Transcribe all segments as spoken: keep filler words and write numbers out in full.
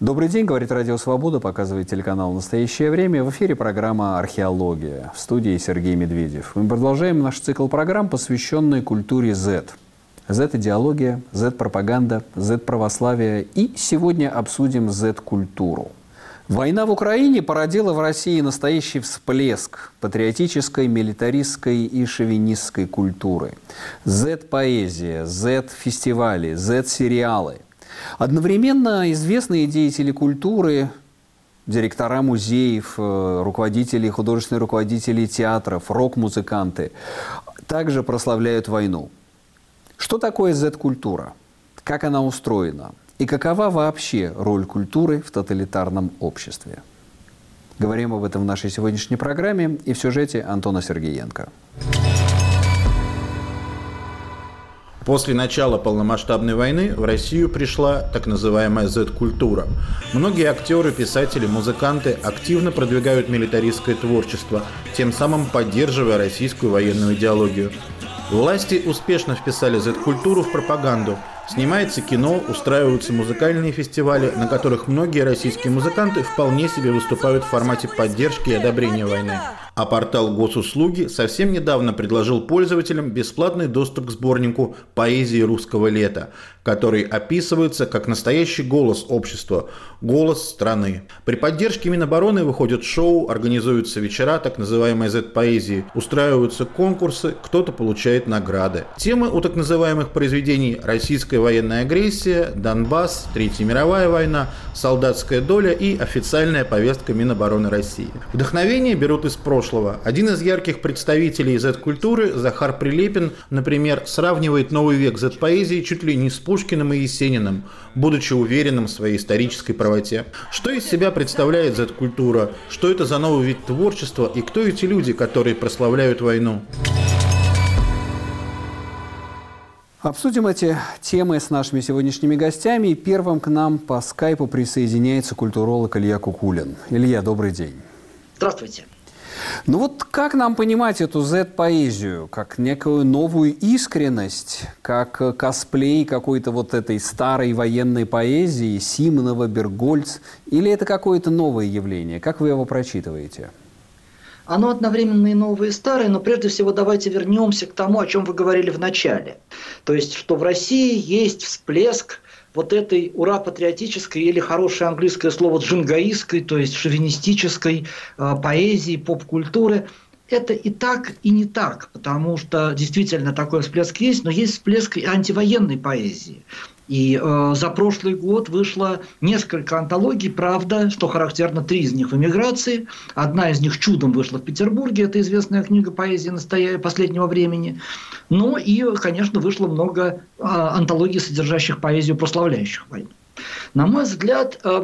Добрый день, говорит Радио Свобода, показывает телеканал «Настоящее время». В эфире программа «Археология». В студии Сергей Медведев. Мы продолжаем наш цикл программ, посвященный культуре Z. Z-идеология, Z-пропаганда, Z-православие. И сегодня обсудим Z-культуру. Война в Украине породила в России настоящий всплеск патриотической, милитаристской и шовинистской культуры. Z-поэзия, Z-фестивали, Z-сериалы. Одновременно известные деятели культуры, директора музеев, руководители, художественные руководители театров, рок-музыканты также прославляют войну. Что такое Z-культура? Как она устроена? И какова вообще роль культуры в тоталитарном обществе? Говорим об этом в нашей сегодняшней программе и в сюжете Антона Сергеенко. После начала полномасштабной войны в Россию пришла так называемая Z-культура. Многие актеры, писатели, музыканты активно продвигают милитаристское творчество, тем самым поддерживая российскую военную идеологию. Власти успешно вписали Z-культуру в пропаганду. Снимается кино, устраиваются музыкальные фестивали, на которых многие российские музыканты вполне себе выступают в формате поддержки и одобрения войны. А портал Госуслуги совсем недавно предложил пользователям бесплатный доступ к сборнику «Поэзии русского лета», который описывается как настоящий голос общества, голос страны. При поддержке Минобороны выходят шоу, организуются вечера так называемой Z-поэзии, устраиваются конкурсы, кто-то получает награды. Темы у так называемых произведений – российская военная агрессия, Донбасс, Третья мировая война, солдатская доля и официальная повестка Минобороны России. Вдохновение берут из прошлого. Один из ярких представителей Z-культуры, Захар Прилепин, например, сравнивает новый век Z-поэзии чуть ли не с Пушкиным и Есениным, будучи уверенным в своей исторической правоте. Что из себя представляет Z-культура? Что это за новый вид творчества? И кто эти люди, которые прославляют войну? Обсудим эти темы с нашими сегодняшними гостями. Первым к нам по скайпу присоединяется культуролог Илья Кукулин. Илья, добрый день. Здравствуйте. Ну вот как нам понимать эту Z-поэзию? Как некую новую искренность? Как косплей какой-то вот этой старой военной поэзии, Симонова, Бергольц? Или это какое-то новое явление? Как вы его прочитываете? Оно одновременно и новое, и старое, но прежде всего давайте вернемся к тому, о чем вы говорили в начале. То есть, что в России есть всплеск вот этой ура-патриотической или хорошее английское слово джингаистской, то есть шовинистической э, поэзии, поп-культуры. Это и так, и не так, потому что действительно такой всплеск есть, но есть всплеск и антивоенной поэзии. И э, за прошлый год вышло несколько антологий, правда, что характерно, три из них в эмиграции. Одна из них чудом вышла в Петербурге, это известная книга поэзии настоя... последнего времени. Ну и, конечно, вышло много э, антологий, содержащих поэзию, прославляющих войну. На мой взгляд, э,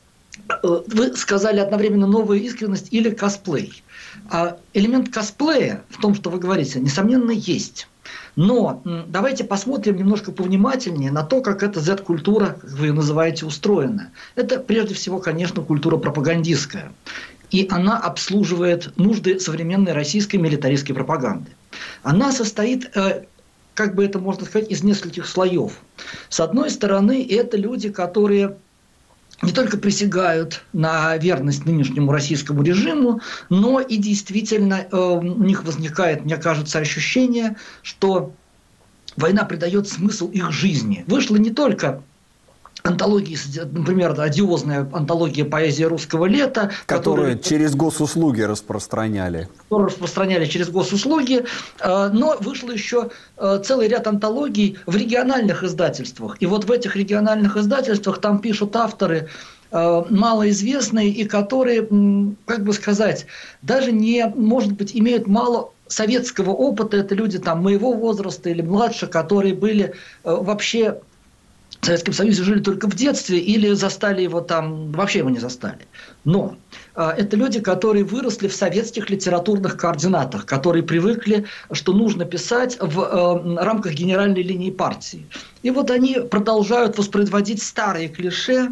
э, вы сказали одновременно новая искренность или косплей. А элемент косплея в том, что вы говорите, несомненно, есть. Но давайте посмотрим немножко повнимательнее на то, как эта Z-культура, как вы ее называете, устроена. Это прежде всего, конечно, культура пропагандистская. И она обслуживает нужды современной российской милитаристской пропаганды. Она состоит, как бы это можно сказать, из нескольких слоев. С одной стороны, это люди, которые не только присягают на верность нынешнему российскому режиму, но и действительно э, у них возникает, мне кажется, ощущение, что война придает смысл их жизни. Вышла не только антологии, например, одиозная антология «Поэзия русского лета», которую которые... через госуслуги распространяли. Которую распространяли через госуслуги, но вышло еще целый ряд антологий в региональных издательствах. И вот в этих региональных издательствах там пишут авторы малоизвестные и которые, как бы сказать, даже не, может быть, имеют мало советского опыта. Это люди там моего возраста или младше, которые были вообще в Советском Союзе, жили только в детстве или застали его там, вообще его не застали. Но э, это люди, которые выросли в советских литературных координатах, которые привыкли, что нужно писать в э, рамках генеральной линии партии. И вот они продолжают воспроизводить старые клише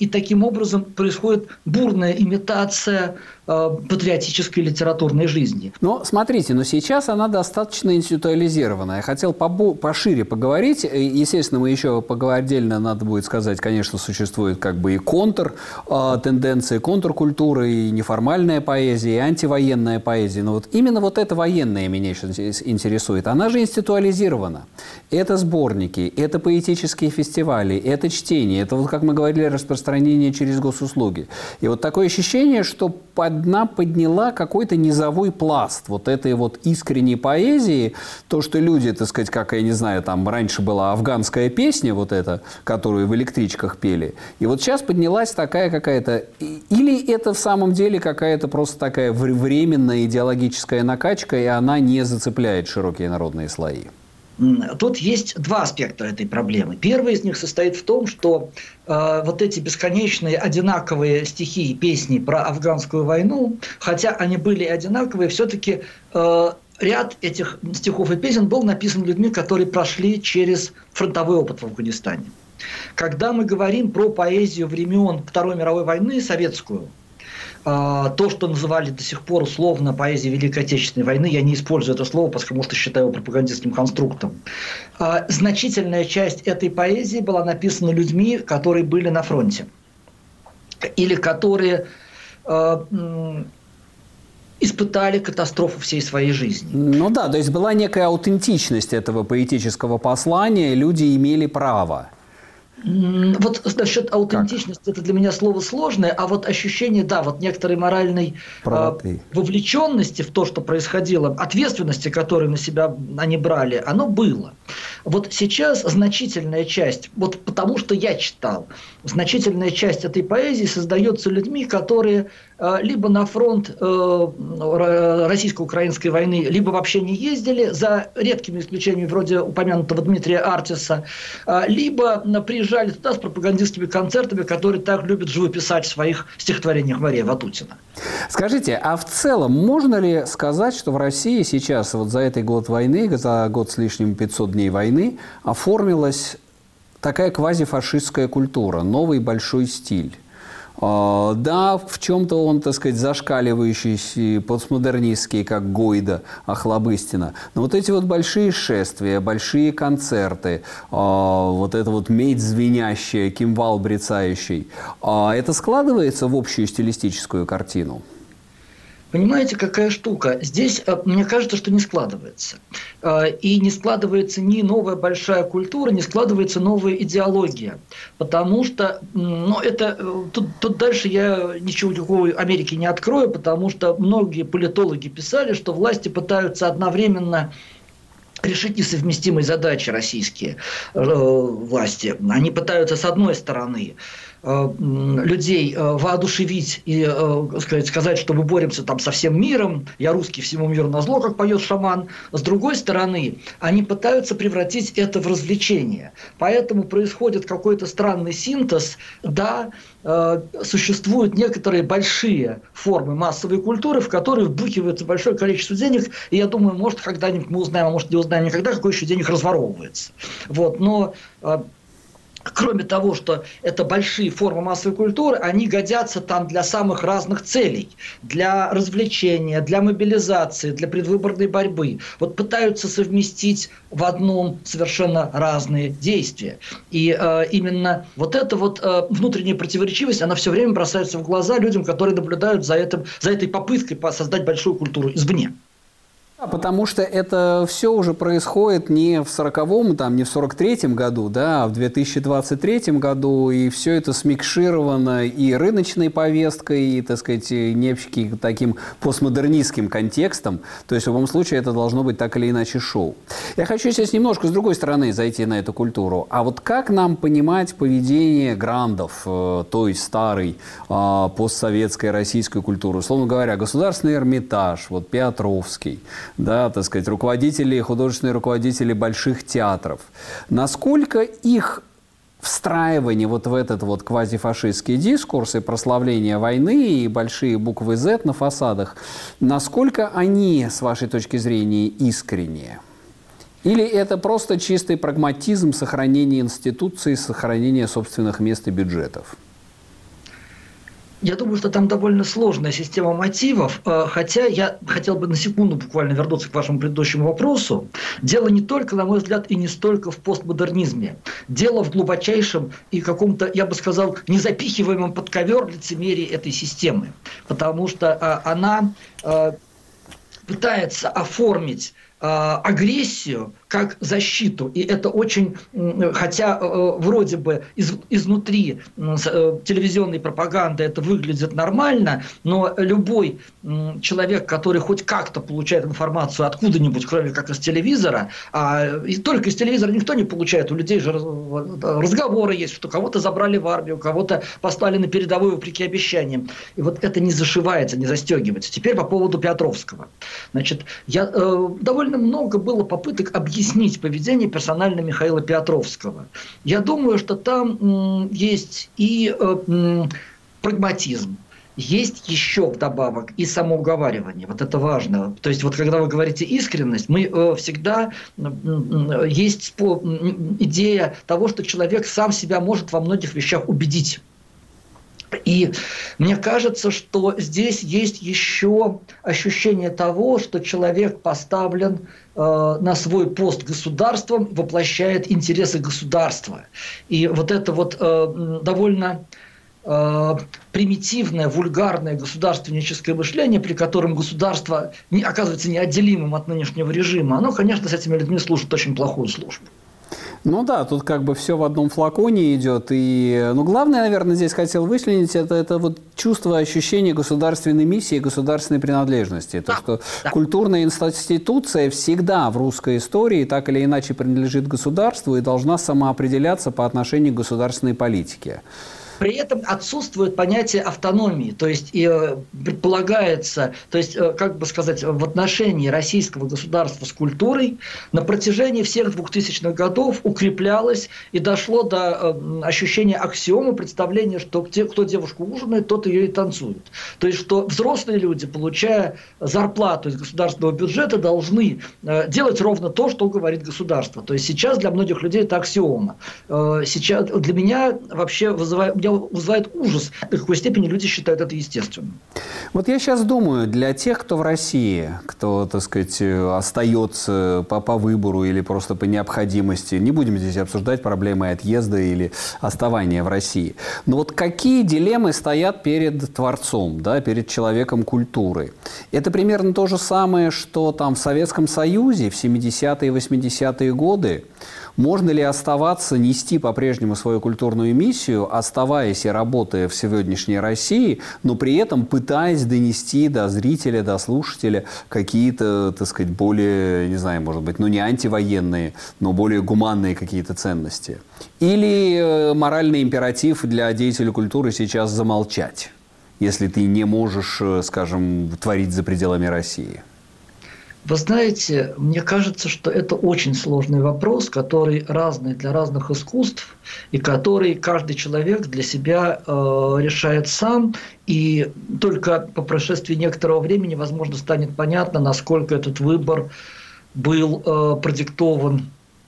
и таким образом происходит бурная имитация э, патриотической литературной жизни. Но смотрите, но сейчас она достаточно институализирована. Я хотел побо- пошире поговорить. Естественно, мы еще поговорим отдельно, надо будет сказать, конечно, существует как бы и контр э, тенденции, контркультуры, и неформальная поэзия, и антивоенная поэзия. Но вот именно вот эта военная меня сейчас интересует. Она же институализирована. Это сборники, это поэтические фестивали, это чтение, это, вот, как мы говорили, распространение через госуслуги. И вот такое ощущение, что одна подняла какой-то низовой пласт вот этой вот искренней поэзии, то, что люди, так сказать, как, я не знаю, там раньше была афганская песня вот эта, которую в электричках пели, и вот сейчас поднялась такая какая-то... Или это в самом деле какая-то просто такая временная идеологическая накачка, и она не зацепляет широкие народные слои? Тут есть два аспекта этой проблемы. Первый из них состоит в том, что э, вот эти бесконечные одинаковые стихи и песни про афганскую войну, хотя они были одинаковые, все-таки э, ряд этих стихов и песен был написан людьми, которые прошли через фронтовой опыт в Афганистане. Когда мы говорим про поэзию времен Второй мировой войны, советскую, то, что называли до сих пор условно поэзией Великой Отечественной войны, я не использую это слово, потому что считаю его пропагандистским конструктом. Значительная часть этой поэзии была написана людьми, которые были на фронте. Или которые испытали катастрофу всей своей жизни. Ну да, то есть была некая аутентичность этого поэтического послания, люди имели право. Вот насчет аутентичности, как? Это для меня слово сложное, а вот ощущение, да, вот некоторой моральной э, вовлеченности в то, что происходило, ответственности, которую на себя они брали, оно было. Вот сейчас значительная часть, вот потому что я читал, значительная часть этой поэзии создается людьми, которые э, либо на фронт э, российско-украинской войны, либо вообще не ездили, за редкими исключениями вроде упомянутого Дмитрия Артиса, э, либо приезжали туда с пропагандистскими концертами, которые так любят живописать в своих стихотворениях Мария Ватутина. Скажите, а в целом можно ли сказать, что в России сейчас вот за этот год войны, за год с лишним пятьсот дней войны, оформилась такая квазифашистская культура, новый большой стиль? Да, в чем-то он, так сказать, зашкаливающий, постмодернистский, как Гойда, Охлобыстина. Но вот эти вот большие шествия, большие концерты, вот это вот медь звенящая, кимвал брецающий, это складывается в общую стилистическую картину? Понимаете, какая штука? Здесь, мне кажется, что не складывается. И не складывается ни новая большая культура, не складывается новая идеология. Потому что, ну, это, тут, тут дальше я ничего такого Америки не открою, потому что многие политологи писали, что власти пытаются одновременно решить несовместимые задачи российские э, власти. Они пытаются, с одной стороны, людей воодушевить и сказать, сказать, что мы боремся там со всем миром, я русский, всему миру назло, как поет шаман. С другой стороны, они пытаются превратить это в развлечение. Поэтому происходит какой-то странный синтез. Да, существуют некоторые большие формы массовой культуры, в которые вбухивается большое количество денег, и я думаю, может, когда-нибудь мы узнаем, а может, не узнаем никогда, какой еще денег разворовывается. Вот, но... Кроме того, что это большие формы массовой культуры, они годятся там для самых разных целей. Для развлечения, для мобилизации, для предвыборной борьбы. Вот пытаются совместить в одном совершенно разные действия. И э, именно вот эта вот э, внутренняя противоречивость, она все время бросается в глаза людям, которые наблюдают за, этим, за этой попыткой создать большую культуру извне. Потому что это все уже происходит не в сороковом, там, не в сорок третьем году, да, а в две тысячи двадцать третьем году, и все это смикшировано и рыночной повесткой, и, так сказать, неким таким постмодернистским контекстом. То есть, в любом случае, это должно быть так или иначе шоу. Я хочу сейчас немножко с другой стороны зайти на эту культуру. А вот как нам понимать поведение грандов э, той старой э, постсоветской российской культуры? Условно говоря, Государственный Эрмитаж, вот Петровский, да, так сказать, руководители, художественные руководители больших театров. Насколько их встраивание вот в этот вот квазифашистский дискурс и прославление войны и большие буквы «З» на фасадах, насколько они, с вашей точки зрения, искренние? Или это просто чистый прагматизм сохранения институций, сохранения собственных мест и бюджетов? Я думаю, что там довольно сложная система мотивов, хотя я хотел бы на секунду буквально вернуться к вашему предыдущему вопросу. Дело не только, на мой взгляд, и не столько в постмодернизме. Дело в глубочайшем и каком-то, я бы сказал, незапихиваемом под ковер лицемерии этой системы. Потому что она пытается оформить агрессию как защиту. И это очень, хотя вроде бы из, изнутри телевизионной пропаганды это выглядит нормально, но любой человек, который хоть как-то получает информацию откуда-нибудь, кроме как из телевизора, а и только из телевизора никто не получает, у людей же разговоры есть, что кого-то забрали в армию, кого-то послали на передовую вопреки обещаниям. И вот это не зашивается, не застегивается. Теперь по поводу Петровского. Значит, я, э, довольно много было попыток объяснить поведение персонально Михаила Петровского. Я думаю, что там м, есть и э, м, прагматизм, есть еще вдобавок и самоуговаривание. Вот это важно. То есть, вот когда вы говорите искренность, мы э, всегда э, есть спо, э, идея того, что человек сам себя может во многих вещах убедить. И мне кажется, что здесь есть еще ощущение того, что человек поставлен э, на свой пост государством, воплощает интересы государства. И вот это вот э, довольно э, примитивное, вульгарное государственническое мышление, при котором государство не, оказывается неотделимым от нынешнего режима, оно, конечно, с этими людьми служит очень плохую службу. Ну да, тут как бы все в одном флаконе идет. И, ну, главное, наверное, здесь хотел вычленить, это, это вот чувство, ощущение государственной миссии, государственной принадлежности. То, да, что да. Культурная институция всегда в русской истории так или иначе принадлежит государству и должна самоопределяться по отношению к государственной политике. При этом отсутствует понятие автономии, то есть э, предполагается, то есть, э, как бы сказать, в отношении российского государства с культурой на протяжении всех двухтысячных годов укреплялось и дошло до э, ощущения аксиомы, представления, что те, кто девушку ужинает, тот ее и танцует. То есть, что взрослые люди, получая зарплату из государственного бюджета, должны э, делать ровно то, что говорит государство. То есть, сейчас для многих людей это аксиома. Э, сейчас для меня вообще вызывает... вызывает ужас, до какой степени люди считают это естественным. Вот я сейчас думаю, для тех, кто в России, кто, так сказать, остается по, по выбору или просто по необходимости, не будем здесь обсуждать проблемы отъезда или оставания в России, но вот какие дилеммы стоят перед творцом, да, перед человеком культуры? Это примерно то же самое, что там в Советском Союзе в семидесятые и восьмидесятые годы. Можно ли оставаться, нести по-прежнему свою культурную миссию, оставаясь и работая в сегодняшней России, но при этом пытаясь донести до зрителя, до слушателя какие-то, так сказать, более, не знаю, может быть, ну не антивоенные, но более гуманные какие-то ценности? Или моральный императив для деятеля культуры сейчас замолчать, если ты не можешь, скажем, творить за пределами России? Вы знаете, мне кажется, что это очень сложный вопрос, который разный для разных искусств, и который каждый человек для себя э, решает сам. И только по прошествии некоторого времени, возможно, станет понятно, насколько этот выбор был э, продиктован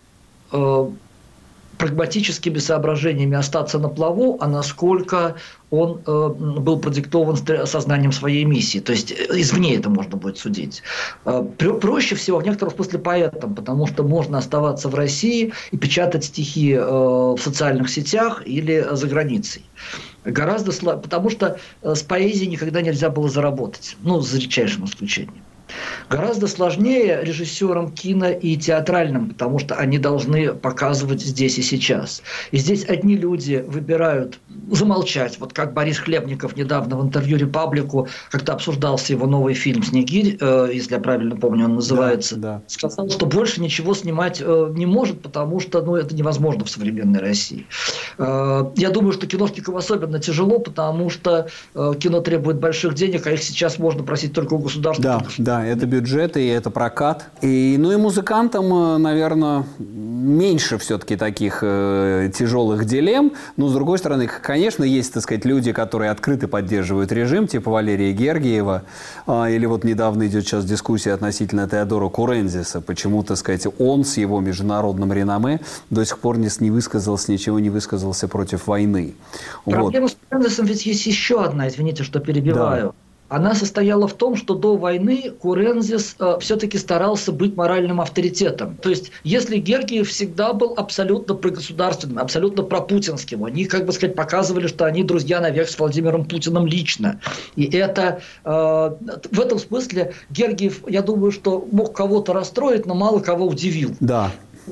э, прагматическими соображениями остаться на плаву, а насколько он э, был продиктован сознанием своей миссии. То есть извне это можно будет судить. Э, проще всего в некотором смысле поэтам, потому что можно оставаться в России и печатать стихи э, в социальных сетях или за границей. Гораздо слаб... Потому что с поэзией никогда нельзя было заработать. Ну, за редчайшим исключением. Гораздо сложнее режиссерам кино и театральным, потому что они должны показывать здесь и сейчас. И здесь одни люди выбирают замолчать. Вот как Борис Хлебников недавно в интервью «Репаблику», когда обсуждался его новый фильм «Снегирь», э, если я правильно помню, он называется, да, да. сказал, что больше ничего снимать э, не может, потому что ну, это невозможно в современной России. Э, я думаю, что киношникам особенно тяжело, потому что э, кино требует больших денег, а их сейчас можно просить только у государства. Да, да. Да, это бюджеты, и это прокат. И, ну и музыкантам, наверное, меньше все-таки таких э, тяжелых дилемм. Но, с другой стороны, конечно, есть, так сказать, люди, которые открыто поддерживают режим, типа Валерия Гергиева. Э, или вот недавно идет сейчас дискуссия относительно Теодора Курензиса. Почему, так сказать, он с его международным реноме до сих пор не, не высказался, ничего не высказался против войны. Проблема вот. с Курензисом ведь есть еще одна, извините, что перебиваю. Да. Она состояла в том, что до войны Курензис э, все-таки старался быть моральным авторитетом. То есть, если Гергиев всегда был абсолютно прогосударственным, абсолютно пропутинским, они, как бы сказать, показывали, что они друзья навек с Владимиром Путиным лично. И это э, в этом смысле Гергиев, я думаю, что мог кого-то расстроить, но мало кого удивил. Да.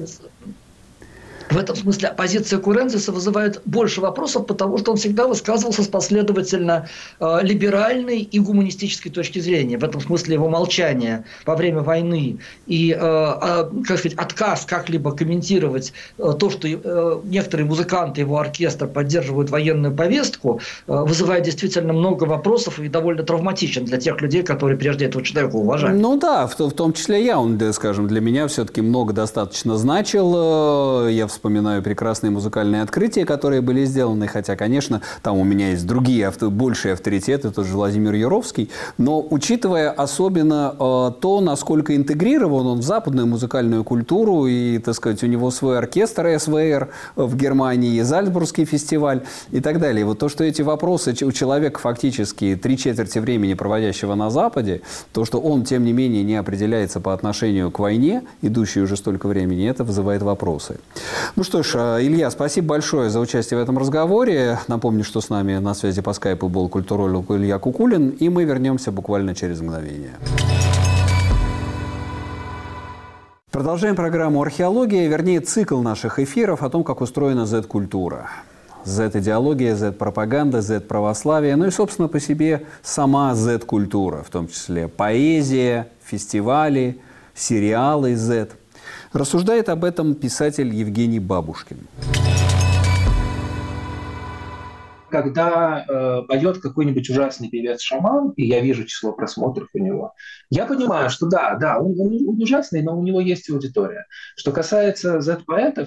В этом смысле позиция Курензиса вызывает больше вопросов, потому что он всегда высказывался с последовательно э, либеральной и гуманистической точки зрения. В этом смысле его молчание во время войны и э, э, как сказать, отказ как-либо комментировать э, то, что э, некоторые музыканты, его оркестр поддерживают военную повестку, э, вызывает действительно много вопросов и довольно травматичен для тех людей, которые прежде этого человека уважали. Ну да, в, в том числе я, он, скажем, для меня все-таки много достаточно значил. Я вспоминаю прекрасные музыкальные открытия, которые были сделаны, хотя, конечно, там у меня есть другие, авто, большие авторитеты, тот же Владимир Юровский, но учитывая особенно э, то, насколько интегрирован он в западную музыкальную культуру, и, так сказать, у него свой оркестр эс вэ эр в Германии, Зальцбургский фестиваль и так далее. Вот то, что эти вопросы у человека фактически три четверти времени, проводящего на Западе, то, что он, тем не менее, не определяется по отношению к войне, идущей уже столько времени, это вызывает вопросы. Ну что ж, Илья, спасибо большое за участие в этом разговоре. Напомню, что с нами на связи по скайпу был культуролог Илья Кукулин, и мы вернемся буквально через мгновение. Продолжаем программу «Археология», вернее, цикл наших эфиров о том, как устроена зет-культура. Зет-идеология, зет-пропаганда, зет-православие, ну и, собственно, по себе сама зет-культура, в том числе поэзия, фестивали, сериалы зет. Рассуждает об этом писатель Евгений Бабушкин. Когда э, поет какой-нибудь ужасный певец-шаман, и я вижу число просмотров у него, я понимаю, что да, да, он, он, он ужасный, но у него есть аудитория. Что касается зет-поэтов,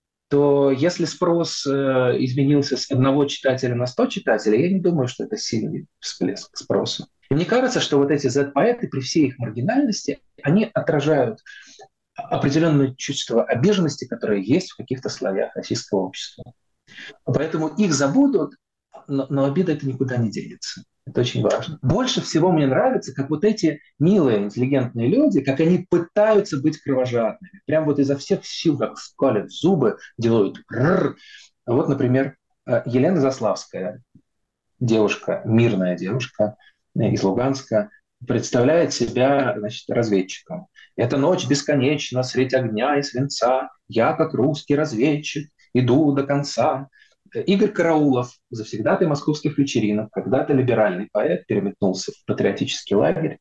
то если спрос э, изменился с одного читателя на сто читателей, я не думаю, что это сильный всплеск спроса. И мне кажется, что вот эти зет-поэты, при всей их маргинальности, они отражают определенное чувство обиженности, которое есть в каких-то слоях российского общества. Поэтому их забудут, но, но обида это никуда не денется. Это очень важно. Больше всего мне нравится, как вот эти милые, интеллигентные люди, как они пытаются быть кровожадными. Прям вот изо всех сил, как скалят зубы, делают рррр. Вот, например, Елена Заславская, девушка, мирная девушка из Луганска, представляет себя, значит, разведчиком. «Эта ночь бесконечна, средь огня и свинца, я, как русский разведчик, иду до конца». Игорь Караулов, завсегдатый московских вечеринок, когда-то либеральный поэт, переметнулся в патриотический лагерь.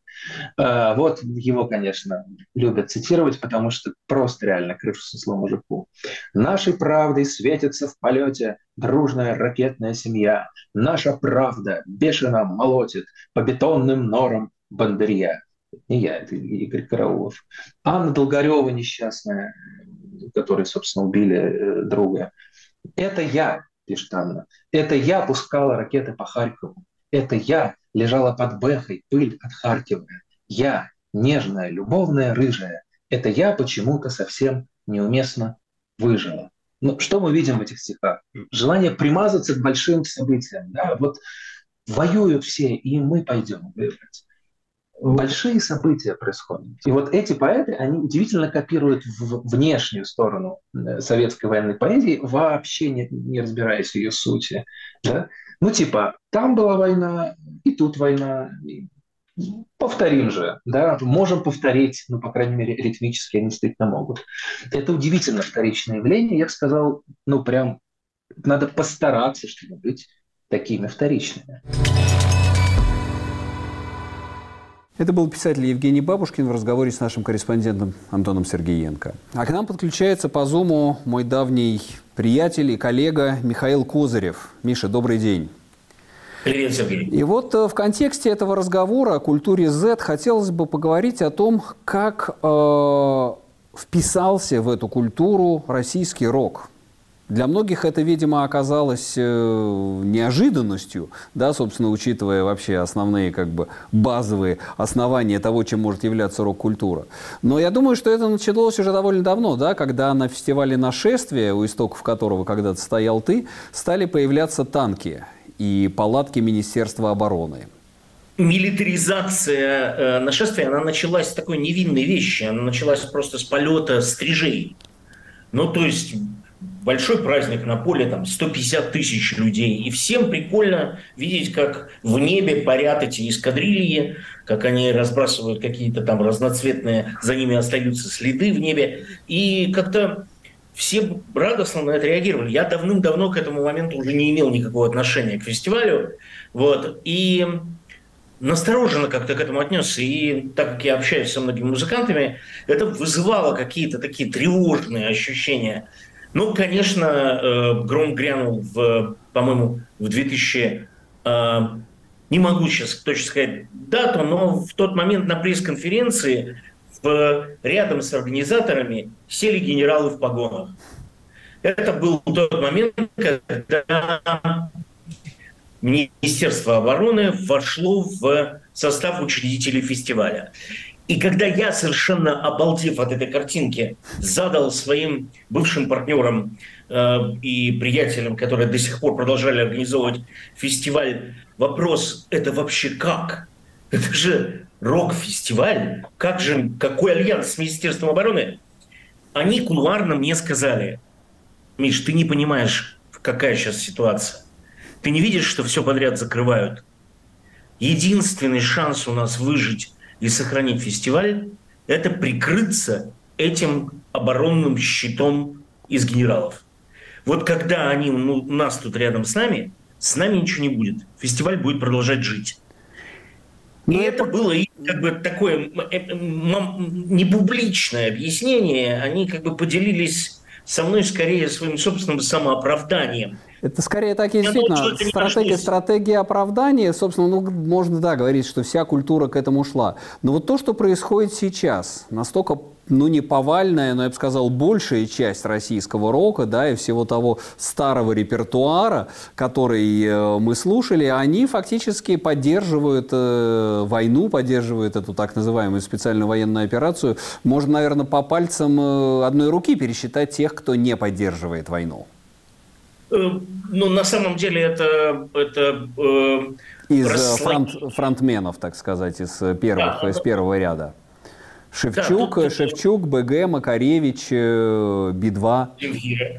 Вот его, конечно, любят цитировать, потому что просто реально крышу снесло мужику. «Нашей правдой светится в полете дружная ракетная семья. Наша правда бешено молотит по бетонным норам Бондарья». Не я, это Игорь Караулов. Анна Долгарева несчастная, которой, собственно, убили друга. «Это я», пишет Анна, «это я пускала ракеты по Харькову. Это я лежала под Бэхой, пыль отхаркивая. Я, нежная, любовная, рыжая. Это я почему-то совсем неуместно выжила». Ну, что мы видим в этих стихах? Желание примазаться к большим событиям. Да? Вот воюют все, и мы пойдем воевать. Большие события происходят. И вот эти поэты, они удивительно копируют в внешнюю сторону советской военной поэзии, вообще не, не разбираясь в ее сути. Да? Ну типа, там была война, и тут война. Повторим же. Да? Можем повторить, ну, по крайней мере, ритмически они действительно могут. Это удивительно вторичное явление. Я бы сказал, ну прям надо постараться, чтобы быть такими вторичными. Это был писатель Евгений Бабушкин в разговоре с нашим корреспондентом Антоном Сергеенко. А к нам подключается по Зуму мой давний приятель и коллега Михаил Козырев. Миша, добрый день. Привет, Сергей. И вот в контексте этого разговора о культуре Z хотелось бы поговорить о том, как э, вписался в эту культуру российский рок. Для многих это, видимо, оказалось э, неожиданностью, да, собственно, учитывая вообще основные, как бы, базовые основания того, чем может являться рок-культура. Но я думаю, что это началось уже довольно давно, да, когда на фестивале «Нашествие», у истоков которого когда-то стоял ты, стали появляться танки и палатки Министерства обороны. Милитаризация э, нашествия, она началась с такой невинной вещи. Она началась просто с полета стрижей. Ну, то есть большой праздник на поле, там сто пятьдесят тысяч людей. И всем прикольно видеть, как в небе парят эти эскадрильи, как они разбрасывают какие-то там разноцветные, за ними остаются следы в небе. И как-то все радостно на это реагировали. Я давным-давно к этому моменту уже не имел никакого отношения к фестивалю. Вот. И настороженно как-то к этому отнесся. И так как я общаюсь со многими музыкантами, это вызывало какие-то такие тревожные ощущения. Ну, конечно, гром грянул, в, по-моему, в две тысячи... Не могу сейчас точно сказать дату, но в тот момент на пресс-конференции в, рядом с организаторами сели генералы в погонах. Это был тот момент, когда Министерство обороны вошло в состав учредителей фестиваля. И когда я, совершенно обалдев от этой картинки, задал своим бывшим партнерам э, и приятелям, которые до сих пор продолжали организовывать фестиваль, вопрос: это вообще как? Это же рок-фестиваль, как же, какой альянс с Министерством обороны? Они кулуарно мне сказали: Миш, ты не понимаешь, какая сейчас ситуация. Ты не видишь, что все подряд закрывают? Единственный шанс у нас выжить и сохранить фестиваль – это прикрыться этим оборонным щитом из генералов. Вот когда они ну, у нас тут рядом с нами, с нами ничего не будет. Фестиваль будет продолжать жить. И это было и как бы такое непубличное объяснение. Они как бы поделились со мной скорее своим собственным самооправданием. Это скорее так и действительно. Стратегия, стратегия оправдания, собственно, ну, можно, да, говорить, что вся культура к этому шла. Но вот то, что происходит сейчас, настолько, ну, не повальная, но, я бы сказал, большая часть российского рока, да, и всего того старого репертуара, который э, мы слушали, они фактически поддерживают э, войну, поддерживают эту так называемую специальную военную операцию. Можно, наверное, по пальцам э, одной руки пересчитать тех, кто не поддерживает войну. Ну, на самом деле, это... это э, из фронт, фронтменов, так сказать, из первых, да, из первого ряда. Шевчук, да, тут, Шевчук, БГ, Макаревич, Би два. Земфира.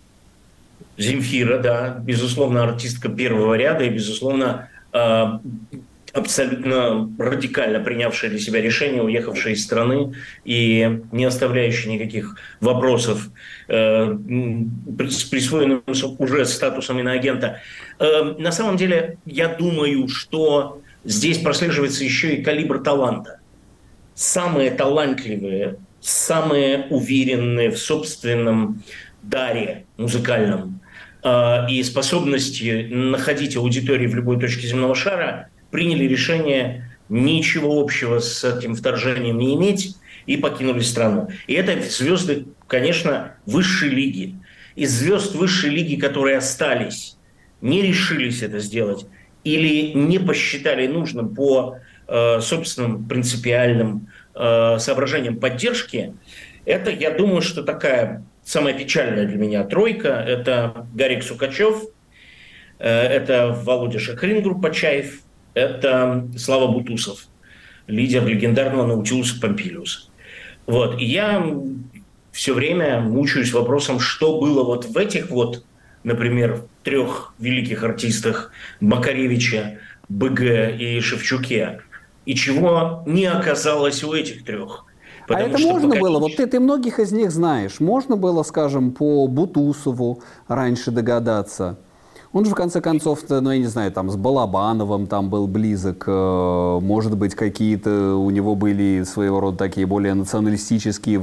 Земфира, да. Безусловно, артистка первого ряда и, безусловно, э, абсолютно радикально принявшая для себя решение, уехавшая из страны и не оставляющая никаких вопросов э, с присвоенным уже статусом иноагента. Э, на самом деле, я думаю, что здесь прослеживается еще и калибр таланта. Самые талантливые, самые уверенные в собственном даре музыкальном э, и способности находить аудиторию в любой точке земного шара приняли решение ничего общего с этим вторжением не иметь и покинули страну. И это звезды, конечно, высшей лиги. Из звезд высшей лиги, которые остались, не решились это сделать или не посчитали нужным по э, собственным принципиальным э, соображениям поддержки, это, я думаю, что такая самая печальная для меня тройка. Это Гарик Сукачев, э, это Володя Шахрин, группа «Чаев», это Слава Бутусов, лидер легендарного Наутилуса Помпилиуса. Вот. И я все время мучаюсь вопросом, что было вот в этих вот, например, трех великих артистах Макаревича, БГ и Шевчуке, и чего не оказалось у этих трех. А это можно Макаревич... было? Вот ты, ты многих из них знаешь. Можно было, скажем, по Бутусову раньше догадаться? Он же, в конце концов, ну, я не знаю, там, с Балабановым там был близок. Может быть, какие-то у него были своего рода такие более националистические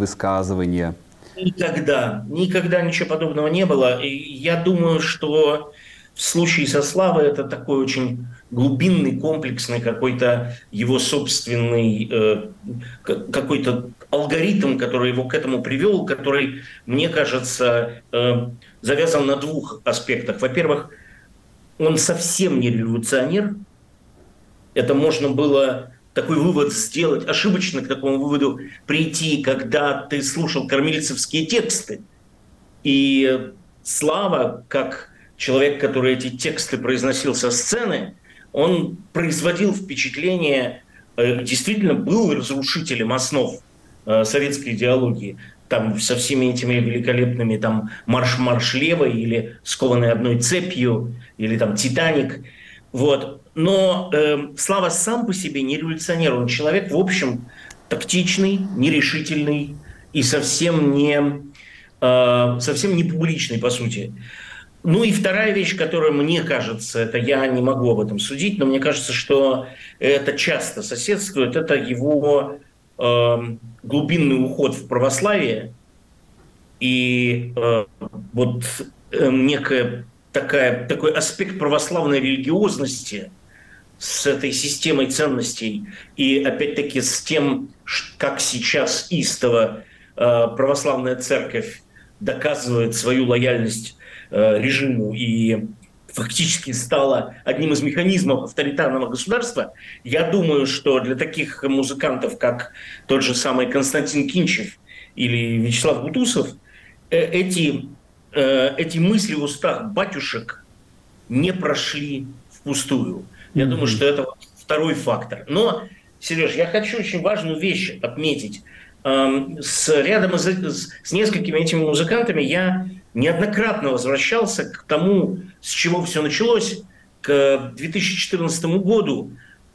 высказывания. Никогда, никогда ничего подобного не было. И я думаю, что в случае со Славой это такой очень глубинный, комплексный какой-то его собственный э, какой-то алгоритм, который его к этому привел, который, мне кажется, э, завязан на двух аспектах. Во-первых, он совсем не революционер. Это можно было такой вывод сделать, ошибочно к такому выводу прийти, когда ты слушал кормильцевские тексты. И Слава, как человек, который эти тексты произносил со сцены, он производил впечатление, действительно был разрушителем основ советской идеологии. Там со всеми этими великолепными там «Марш-марш левой» или «Скованный одной цепью», или там «Титаник». Вот. Но э, Слава сам по себе не революционер. Он человек, в общем, тактичный, нерешительный и совсем не, э, совсем не публичный, по сути. Ну и вторая вещь, которая мне кажется, это я не могу об этом судить, но мне кажется, что это часто соседствует, это его э, глубинный уход в православие и э, вот э, некая такая, такой аспект православной религиозности с этой системой ценностей и опять-таки с тем, как сейчас истово э, православная церковь доказывает свою лояльность режиму и фактически стала одним из механизмов авторитарного государства, я думаю, что для таких музыкантов, как тот же самый Константин Кинчев или Вячеслав Бутусов, эти, эти мысли в устах батюшек не прошли впустую. Я mm-hmm. думаю, что это второй фактор. Но, Сереж, я хочу очень важную вещь отметить. С рядом с, с несколькими этими музыкантами я неоднократно возвращался к тому, с чего все началось, к две тысячи четырнадцатому году,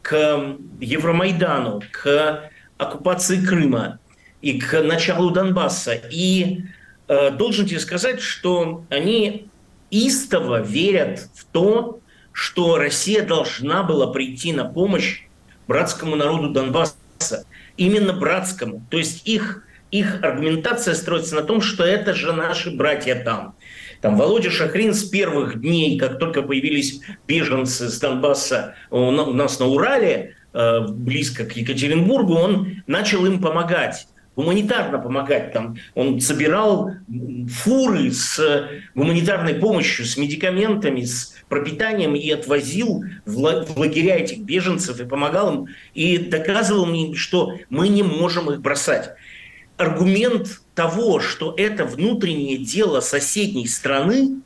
к Евромайдану, к оккупации Крыма и к началу Донбасса. И э, должен тебе сказать, что они истово верят в то, что Россия должна была прийти на помощь братскому народу Донбасса. Именно братскому. То есть их, их аргументация строится на том, что это же наши братья там. Там Володя Шахрин с первых дней, как только появились беженцы с Донбасса у нас на Урале, близко к Екатеринбургу, он начал им помогать. Гуманитарно помогать. Там он собирал фуры с гуманитарной помощью, с медикаментами, с пропитанием и отвозил в лагеря этих беженцев и помогал им. И доказывал им, что мы не можем их бросать. Аргумент того, что это внутреннее дело соседней страны,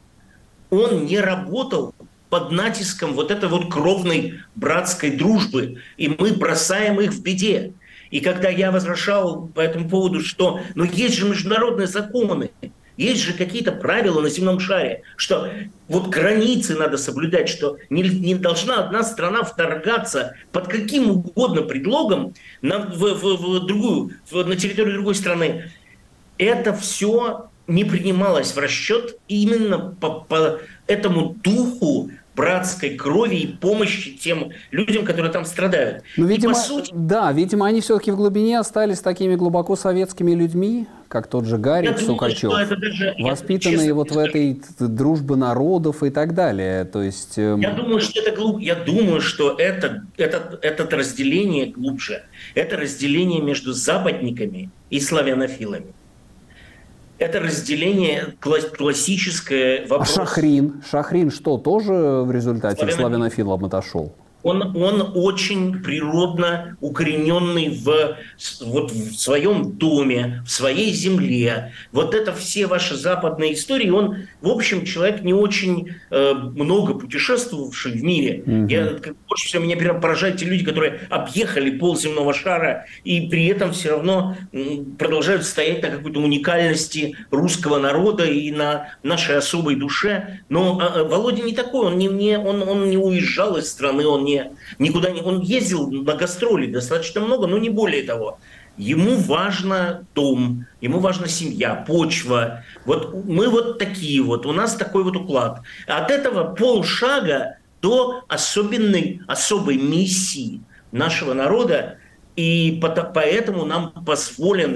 он не работал под натиском вот этой вот кровной братской дружбы. И мы бросаем их в беде. И когда я возвращал по этому поводу, что ну, есть же международные законы, есть же какие-то правила на земном шаре, что вот границы надо соблюдать, что не, не должна одна страна вторгаться под каким угодно предлогом на, в, в, в другую, в, на территорию другой страны. Это все не принималось в расчет именно по, по этому духу братской крови и помощи тем людям, которые там страдают. Ну, видимо, и, по сути, да, видимо, они все-таки в глубине остались такими глубоко советскими людьми, как тот же Гарик Сукачев, даже, воспитанные вот в этой дружбе народов и так далее. То есть, эм... я думаю, что это глуб... я думаю, что это, это, это разделение глубже. Это разделение между западниками и славянофилами. Это разделение классическое. Вопрос. А Шахрин? Шахрин что, тоже в результате к славянофилам отошел? Он, он очень природно укорененный в, вот, в своем доме, в своей земле. Вот это все ваши западные истории. Он, в общем, человек не очень э, много путешествовавший в мире. Mm-hmm. Я, как, больше всего меня поражают те люди, которые объехали полземного шара и при этом все равно м, продолжают стоять на какой-то уникальности русского народа и на нашей особой душе. Но э, Володя не такой. Он не, не, он, он не уезжал из страны, он не, никуда не... Он ездил на гастроли достаточно много, но не более того. Ему важно дом, ему важна семья, почва. Вот мы вот такие вот, у нас такой вот уклад. От этого полшага до особенной, особой миссии нашего народа. И поэтому нам позволено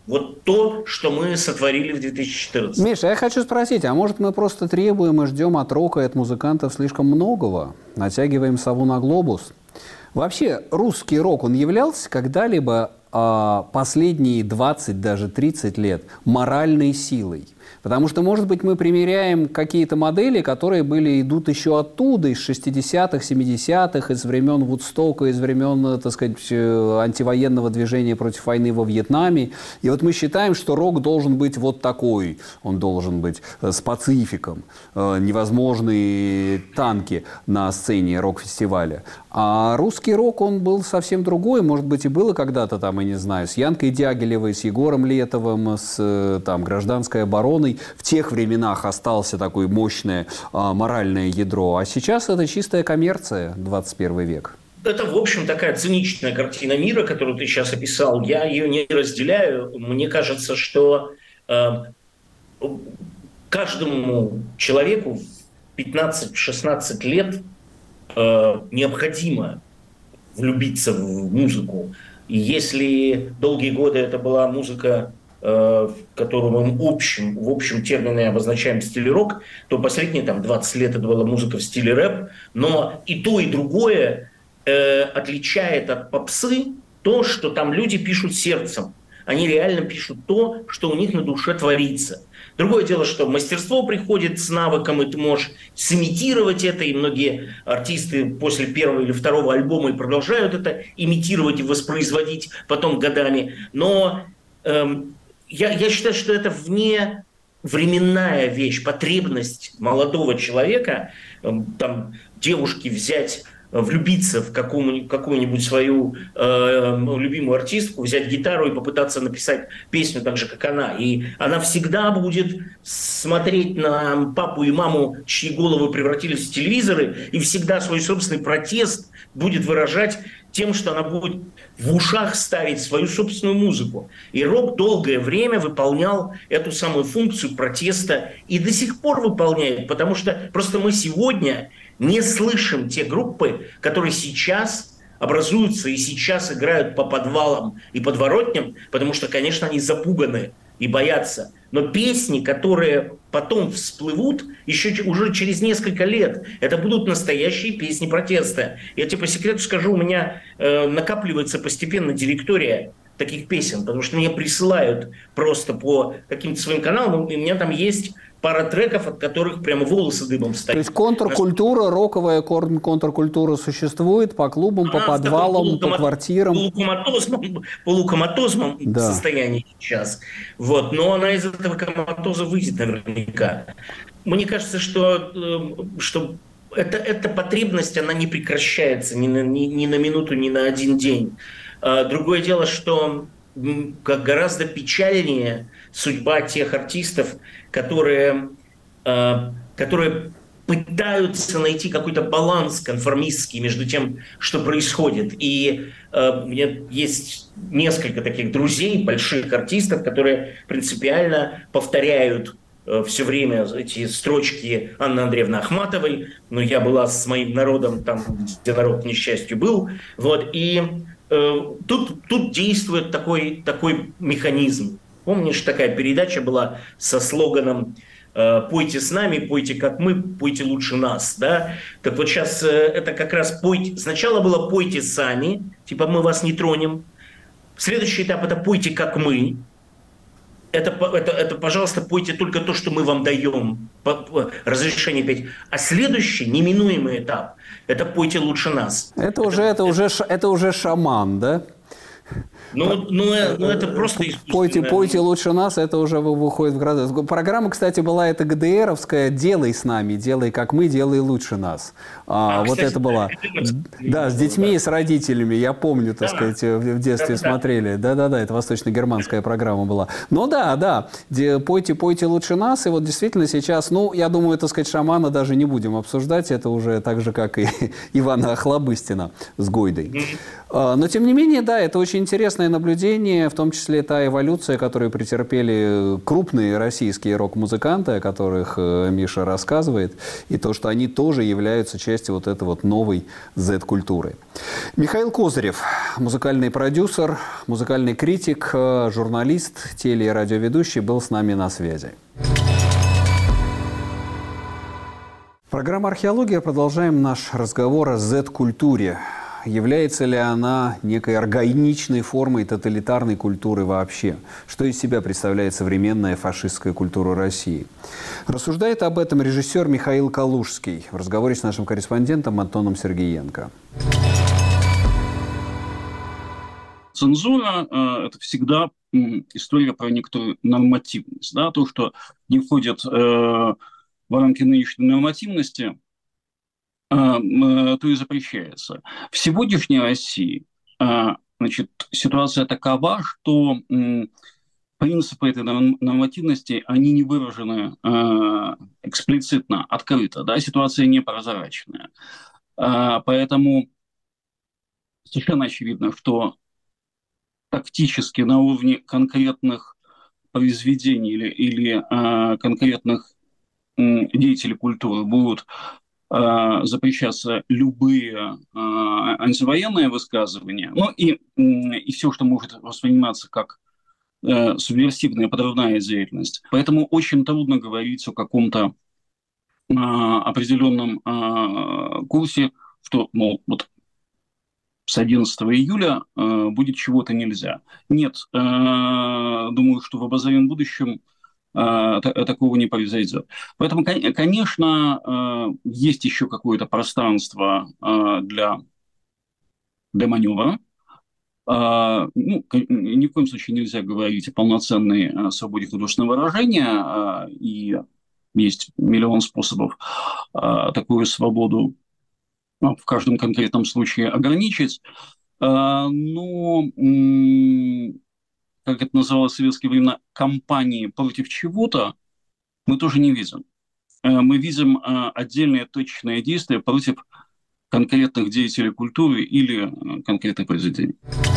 вот то, что мы сотворили в две тысячи четырнадцатом. Миша, я хочу спросить, а может мы просто требуем и ждем от рока и от музыкантов слишком многого? Натягиваем сову на глобус? Вообще, русский рок, он являлся когда-либо а, последние двадцать, даже тридцать лет моральной силой? Потому что, может быть, мы примеряем какие-то модели, которые были, идут еще оттуда, из шестидесятых, семидесятых, из времен Вудстока, из времен, так сказать, антивоенного движения против войны во Вьетнаме. И вот мы считаем, что рок должен быть вот такой. Он должен быть с пацификом, невозможные танки на сцене рок-фестиваля. А русский рок, он был совсем другой. Может быть, и было когда-то там, я не знаю, с Янкой Дягилевой, с Егором Летовым, с там, гражданской обороной. В тех временах остался такое мощное а, моральное ядро. А сейчас это чистая коммерция, двадцать первый век. Это, в общем, такая циничная картина мира, которую ты сейчас описал. Я ее не разделяю. Мне кажется, что э, каждому человеку в пятнадцать-шестнадцать лет э, необходимо влюбиться в музыку. И если долгие годы это была музыка, которую мы в общем, в общем термине обозначаем в стиле рок, то последние там, двадцать лет это была музыка в стиле рэп. Но и то, и другое э, отличает от попсы то, что там люди пишут сердцем. Они реально пишут то, что у них на душе творится. Другое дело, что мастерство приходит с навыком, и ты можешь сымитировать это, и многие артисты после первого или второго альбома и продолжают это имитировать и воспроизводить потом годами. Но эм, Я, я считаю, что это вне временная вещь, потребность молодого человека, там, девушки взять, влюбиться в какую-нибудь, какую-нибудь свою э, любимую артистку, взять гитару и попытаться написать песню так же, как она. И она всегда будет смотреть на папу и маму, чьи головы превратились в телевизоры, и всегда свой собственный протест будет выражать тем, что она будет в ушах ставить свою собственную музыку. И рок долгое время выполнял эту самую функцию протеста и до сих пор выполняет, потому что просто мы сегодня не слышим те группы, которые сейчас образуются и сейчас играют по подвалам и подворотням, потому что, конечно, они запуганы и боятся. Но песни, которые потом всплывут еще уже через несколько лет, это будут настоящие песни протеста. Я тебе по секрету скажу, у меня э, накапливается постепенно директория таких песен, потому что мне присылают просто по каким-то своим каналам, и у меня там есть пара треков, от которых прямо волосы дыбом стоят. То есть контркультура, роковая контркультура существует по клубам, по подвалам, по квартирам. Полукоматозном, полукоматозном да. состоянии сейчас. Вот. Но она из этого коматоза выйдет наверняка. Мне кажется, что, что это, эта потребность, она не прекращается ни на, ни, ни на минуту, ни на один день. Другое дело, что как гораздо печальнее судьба тех артистов, которые, э, которые пытаются найти какой-то баланс конформистский между тем, что происходит. И э, у меня есть несколько таких друзей, больших артистов, которые принципиально повторяют э, все время эти строчки Анны Андреевны Ахматовой. Но я была с моим народом там, где народ, к несчастью, был. Вот, и Тут, тут действует такой, такой механизм. Помнишь, такая передача была со слоганом «Пойте с нами, пойте как мы, пойте лучше нас». Да? Так вот сейчас это как раз пойте. Сначала было «Пойте сами», типа «Мы вас не тронем». Следующий этап – это «Пойте как мы». Это, это, это, пожалуйста, пойте только то, что мы вам даем, разрешение петь. А следующий, неминуемый этап – это пойте лучше нас. Это, это, уже, это, уже, это уже шаман, да? Ну, ну, ну это просто пойте, пойте лучше нас, это уже выходит в градус. Программа, кстати, была эта ГДРовская «Делай с нами, делай как мы, делай лучше нас». А, а, вот кстати, это была. Да, с детьми и с родителями, я помню, так да. сказать, в детстве да, смотрели. Да-да-да, это восточно-германская программа была. Ну да, да, пойте, пойте лучше нас, и вот действительно сейчас, ну, я думаю, так сказать, шамана даже не будем обсуждать, это уже так же, как и Ивана Охлобыстина с Гойдой. Но, тем не менее, да, это очень интересная собственное наблюдение, в том числе та эволюция, которую претерпели крупные российские рок-музыканты, о которых Миша рассказывает, и то, что они тоже являются частью вот этой вот новой зет-культуры. Михаил Козырев, музыкальный продюсер, музыкальный критик, журналист, теле- и радиоведущий, был с нами на связи. Программа «Археология». Продолжаем наш разговор о зет-культуре. Является ли она некой органичной формой тоталитарной культуры вообще? Что из себя представляет современная фашистская культура России? Рассуждает об этом режиссер Михаил Калужский в разговоре с нашим корреспондентом Антоном Сергеенко. Цензура э, – это всегда э, история про некоторую нормативность. Да? То, что не входит э, в рамки нынешней нормативности, то и запрещается. В сегодняшней России значит, ситуация такова, что принципы этой нормативности, они не выражены эксплицитно, открыто. Да? Ситуация непрозрачная. Поэтому совершенно очевидно, что тактически на уровне конкретных произведений или, или конкретных деятелей культуры будут запрещаться любые э, антивоенные высказывания, ну и, и все, что может восприниматься как э, субверсивная подрывная деятельность. Поэтому очень трудно говорить о каком-то э, определенном э, курсе, что, мол, вот с одиннадцатого июля э, будет чего-то нельзя. Нет, э, думаю, что в обозримом будущем такого не произойдет. Поэтому, конечно, есть еще какое-то пространство для, для маневра. Ну, ни в коем случае нельзя говорить о полноценной свободе художественного выражения, и есть миллион способов такую свободу в каждом конкретном случае ограничить. Но как это называлось в советские времена, кампании против чего-то, мы тоже не видим. Мы видим отдельные точечные действия против конкретных деятелей культуры или конкретных произведений.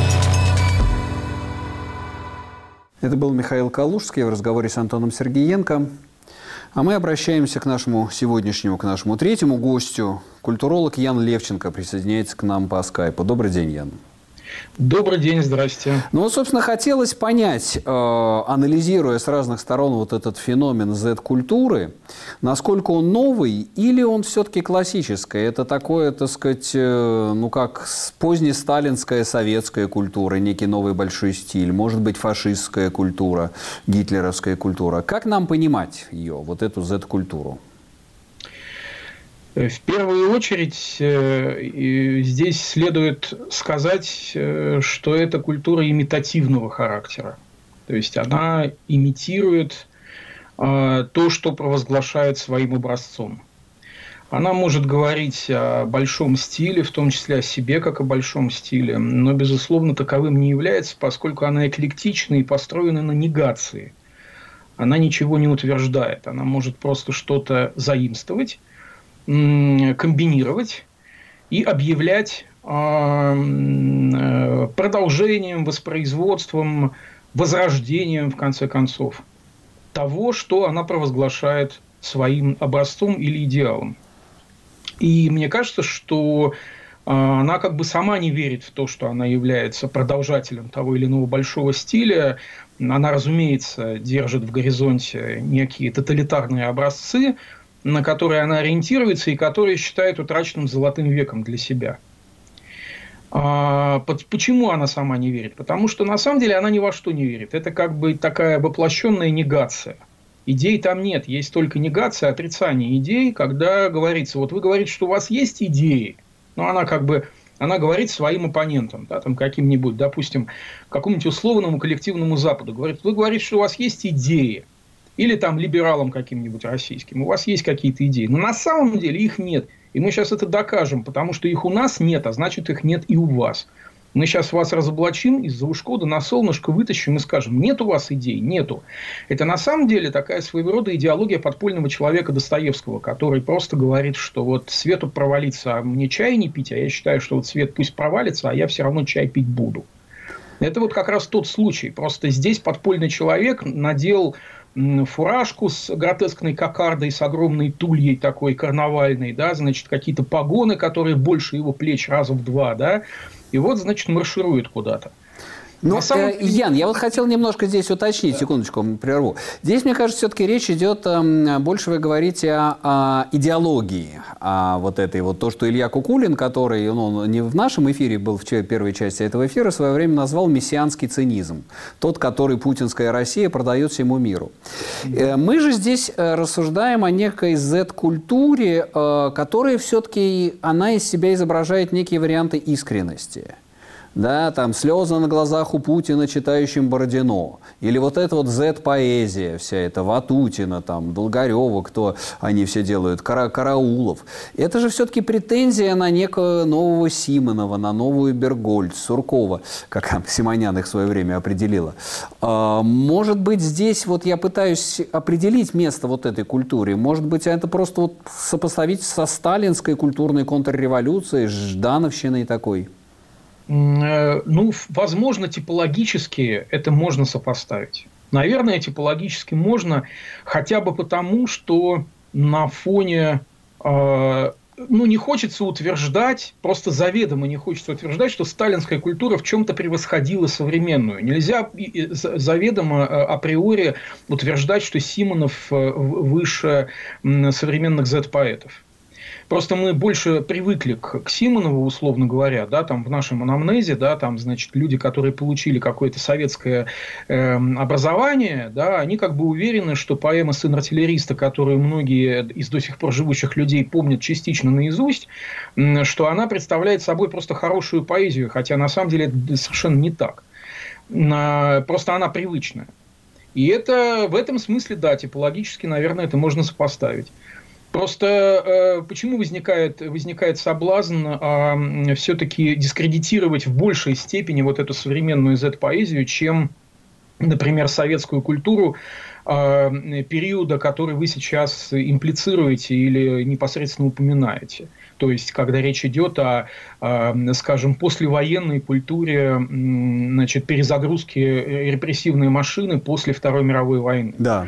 Это был Михаил Калужский в разговоре с Антоном Сергеенко. А мы обращаемся к нашему сегодняшнему, к нашему третьему гостю. Культуролог Ян Левченко присоединяется к нам по скайпу. Добрый день, Ян. Добрый день, здрасте. Ну вот, собственно, хотелось понять, э, анализируя с разных сторон вот этот феномен зет-культуры, насколько он новый или он все-таки классический. Это такое, так сказать, э, ну как позднесталинская советская культура, некий новый большой стиль, может быть, фашистская культура, гитлеровская культура. Как нам понимать ее, вот эту зет-культуру? В первую очередь здесь следует сказать, что это культура имитативного характера. То есть она имитирует то, что провозглашает своим образцом. Она может говорить о большом стиле, в том числе о себе как о большом стиле, но, безусловно, таковым не является, поскольку она эклектична и построена на негации. Она ничего не утверждает, она может просто что-то заимствовать, комбинировать и объявлять продолжением, воспроизводством, возрождением, в конце концов, того, что она провозглашает своим образцом или идеалом. И мне кажется, что она как бы сама не верит в то, что она является продолжателем того или иного большого стиля. Она, разумеется, держит в горизонте некие тоталитарные образцы, на которые она ориентируется и которые считает утраченным золотым веком для себя. А, почему она сама не верит? Потому что на самом деле она ни во что не верит. Это как бы такая воплощенная негация. Идей там нет, есть только негация, отрицание идей, когда говорится, вот вы говорите, что у вас есть идеи, но она как бы, она говорит своим оппонентам, да, там каким-нибудь, допустим, какому-нибудь условному коллективному Западу, говорит, вы говорите, что у вас есть идеи, или там либералам каким-нибудь российским, у вас есть какие-то идеи. Но на самом деле их нет. И мы сейчас это докажем, потому что их у нас нет, а значит их нет и у вас. Мы сейчас вас разоблачим, из-за ушка да на солнышко вытащим и скажем, нет у вас идей, нету. Это на самом деле такая своего рода идеология подпольного человека Достоевского, который просто говорит, что вот Свету провалиться, а мне чай не пить, а я считаю, что вот Свет пусть провалится, а я все равно чай пить буду. Это вот как раз тот случай. Просто здесь подпольный человек надел фуражку с гротескной кокардой, с огромной тульей такой карнавальной, да, значит, какие-то погоны, которые больше его плеч раза в два, да, и вот, значит, марширует куда-то. Ну, самом... э, Ян, я вот хотел немножко здесь уточнить, да. секундочку, прерву. Здесь, мне кажется, все-таки речь идет, э, больше вы говорите о, о идеологии, о вот этой вот, то, что Илья Кукулин, который, ну, не в нашем эфире был в первой части этого эфира, в свое время назвал мессианский цинизм. Тот, который путинская Россия продает всему миру. Э, мы же здесь э, рассуждаем о некой зет-культуре, э, которая все-таки, она из себя изображает некие варианты искренности. Да, там слезы на глазах у Путина, читающим Бородино. Или вот эта вот зет-поэзия вся эта, Ватутина, там, Долгорева, кто они все делают, Кара Караулов. Это же все-таки претензия на некого нового Симонова, на новую Бергольц, Суркова, как Симонян их в свое время определила. А, может быть, здесь вот я пытаюсь определить место вот этой культуре. Может быть, это просто вот сопоставить со сталинской культурной контрреволюцией, Ждановщиной такой? Ну, возможно, типологически это можно сопоставить. Наверное, типологически можно, хотя бы потому, что на фоне, э, ну, не хочется утверждать, просто заведомо не хочется утверждать, что сталинская культура в чем-то превосходила современную. Нельзя заведомо априори утверждать, что Симонов выше современных зет-поэтов. Просто мы больше привыкли к, к Симонову, условно говоря, да, там в нашем анамнезе, да, там, значит, люди, которые получили какое-то советское э, образование, да, они как бы уверены, что поэма «Сын артиллериста», которую многие из до сих пор живущих людей помнят частично наизусть, э, что она представляет собой просто хорошую поэзию, хотя на самом деле это совершенно не так. Э, просто она привычная. И это в этом смысле, да, типологически, наверное, это можно сопоставить. Просто э, почему возникает, возникает соблазн э, все-таки дискредитировать в большей степени вот эту современную зет-поэзию, чем, например, советскую культуру э, периода, который вы сейчас имплицируете или непосредственно упоминаете. То есть, когда речь идет о, э, скажем, послевоенной культуре, э, значит, перезагрузки репрессивной машины после Второй мировой войны. Да.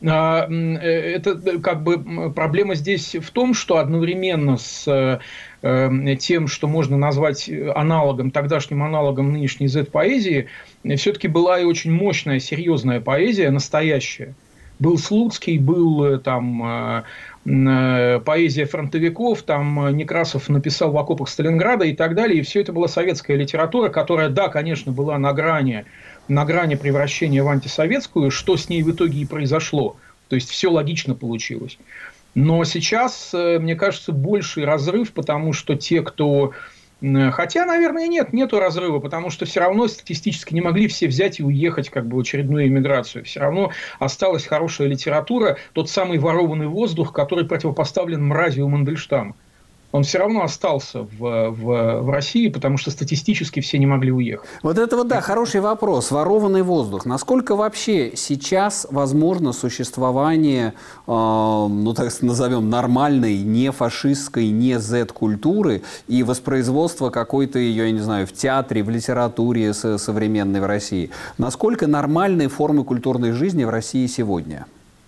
Это как бы проблема здесь в том, что одновременно с тем, что можно назвать аналогом, тогдашним аналогом нынешней зет-поэзии, все-таки была и очень мощная, серьезная поэзия, настоящая. Был Слуцкий, был там поэзия фронтовиков, там Некрасов написал «В окопах Сталинграда» и так далее. И все это была советская литература, которая, да, конечно, была на грани, на грани превращения в антисоветскую, что с ней в итоге и произошло. То есть, все логично получилось. Но сейчас, мне кажется, больший разрыв, потому что те, кто... Хотя, наверное, нет, нету разрыва, потому что все равно статистически не могли все взять и уехать как бы в очередную эмиграцию. Все равно осталась хорошая литература, тот самый ворованный воздух, который противопоставлен мрази у Мандельштама. Он все равно остался в, в, в России, потому что статистически все не могли уехать. Вот это вот, да, хороший вопрос. Ворованный воздух. Насколько вообще сейчас возможно существование, э, ну, так назовем, нормальной, не фашистской, не зет-культуры и воспроизводство какой-то ее, я не знаю, в театре, в литературе современной в России? Насколько нормальные формы культурной жизни в России сегодня?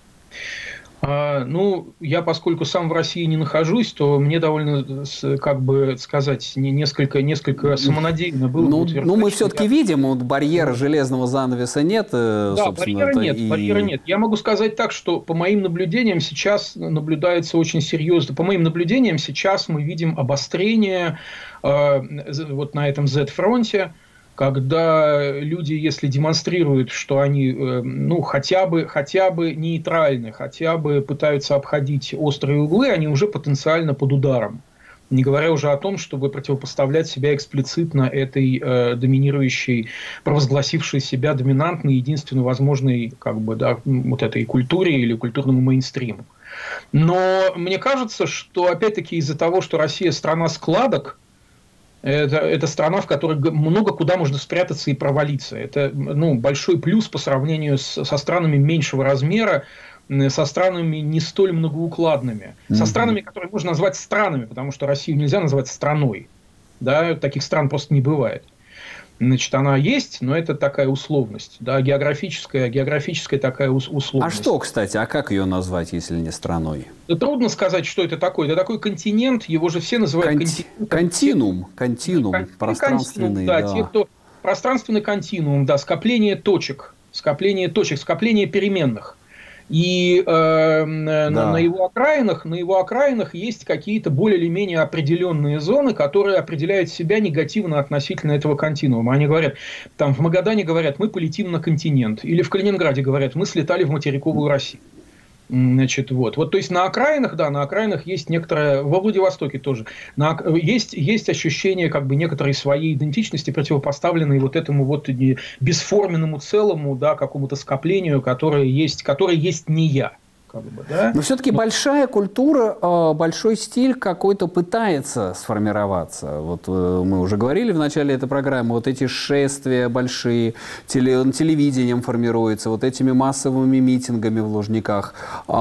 А, ну, я, поскольку сам в России не нахожусь, то мне довольно, как бы сказать, несколько, несколько самонадеянно было ну, утверждать. Ну, мы все-таки я... видим, вот барьера железного занавеса нет, да, собственно. барьера нет, и... барьера нет. Я могу сказать так, что по моим наблюдениям сейчас наблюдается очень серьезно. По моим наблюдениям сейчас мы видим обострение э, вот на этом зет-фронте, когда люди, если демонстрируют, что они ну, хотя бы, хотя бы нейтральны, хотя бы пытаются обходить острые углы, они уже потенциально под ударом. Не говоря уже о том, чтобы противопоставлять себя эксплицитно этой э, доминирующей, провозгласившей себя доминантной, единственно возможной как бы, да, вот этой культуре или культурному мейнстриму. Но мне кажется, что опять-таки из-за того, что Россия страна складок, Это, это страна, в которой много куда можно спрятаться и провалиться. Это ну, большой плюс по сравнению с, со странами меньшего размера, со странами не столь многоукладными. Mm-hmm. Со странами, которые можно назвать странами, потому что Россию нельзя назвать страной. Да? Таких стран просто не бывает. Значит, она есть, но это такая условность, да, географическая, географическая такая условность. А что, кстати, а как ее назвать, если не страной? Да трудно сказать, что это такое. Это такой континент, его же все называют Конти... континентом. Континуум, континуум, Кон... пространственный, да, да. Те, кто... Пространственный континуум, да, скопление точек, скопление точек, скопление переменных. И э, да. на, на его окраинах, на его окраинах есть какие-то более или менее определенные зоны, которые определяют себя негативно относительно этого континуума. Они говорят, там в Магадане говорят, мы полетим на континент. Или в Калининграде говорят, мы слетали в материковую Россию. Значит, вот. Вот, то есть на окраинах, да, на окраинах есть некоторое, во Владивостоке тоже, на, есть, есть ощущение как бы некоторой своей идентичности, противопоставленной вот этому вот бесформенному целому, да, какому-то скоплению, которое есть, которое есть не я. Как бы, да? Но все-таки большая культура, большой стиль какой-то пытается сформироваться. Вот мы уже говорили в начале этой программы, вот эти шествия большие, теле, телевидением формируется, вот этими массовыми митингами в Лужниках.